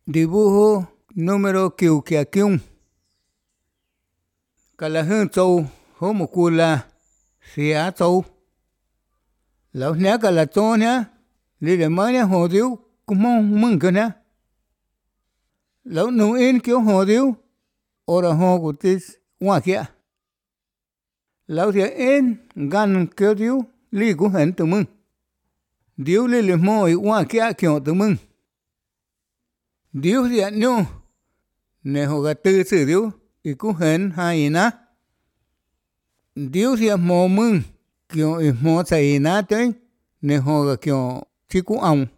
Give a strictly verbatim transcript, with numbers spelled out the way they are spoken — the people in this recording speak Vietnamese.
Dibujo número kiukiakiun. Kalahun châu homukula xia châu. Lão nhá cả là châu nhá. Lý để mới nhá hồ điếu cũng mong mừng cơ nhá. Lão nụ in kiểu hồ điếu. Ora hồ của tí hoa kia. Lão thì in gan kiểu điếu. Lý cũng hẹn từ mừng. Điếu lý lý mô ý hoa kia kiểu từ mừng. Điếu thì ảnh nhô. Nè hồ gà tư sử điếu. Ý cũng hẹn hai ý ná. Điếu thì mô mừng. Kiểu ý mô chạy ý ná tới. Nè hồ gà kiểu chí cũng ông.